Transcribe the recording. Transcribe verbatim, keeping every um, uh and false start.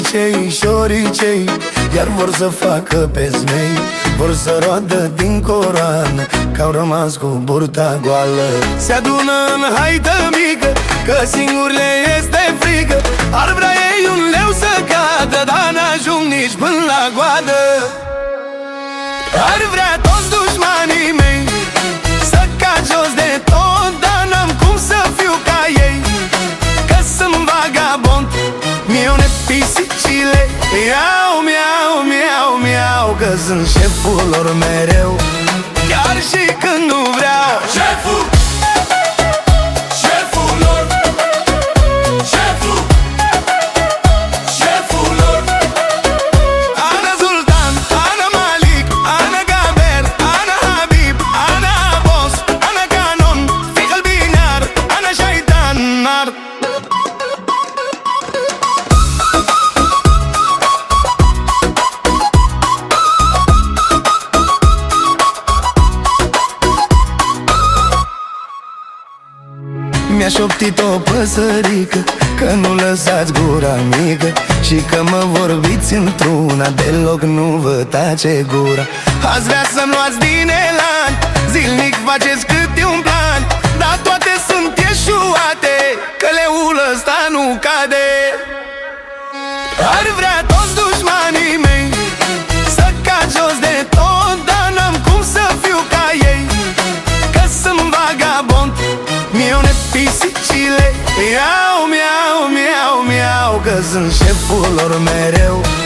șoricei, șoricei, iar vor să facă pe zmei, vor să roadă din Coran, că-au rămas cu burta goală. Se adună în haită mică, că singur le este frică, ar vrea ei un leu să cadă, dar n-ajung nici până la goadă. Ar vrea toți dușmanii mei să cad jos de tot, dar n-am cum să fiu ca ei, că sunt vagabond, miau-ne pisicile, miau, miau, miau, miau, că sunt șeful lor mereu, chiar și când nu vreau. Șeful, șeful lor, șeful, șeful lor. Ana Sultan, Ana Malik, Ana Gaber, Ana Habib, Ana Boss, Ana Canon, Fichel Binar, Ana Shaitan Nar. Mi-a șoptit o păsărică că nu lăsați gura mică și că mă vorbiți într-una, deloc nu vă tace gura. Ați vrea să-mi luați din elan, zilnic faceți câte un plan, dar toate sunt ieșuate, că leul ăsta nu cade. Ar vrea toți dușmanii mei să cad jos de tot, dar n-am cum să fiu ca ei, că sunt vagabond, miau-ne pisicile, miau, miau, miau, miau, că sunt șeful lor mereu,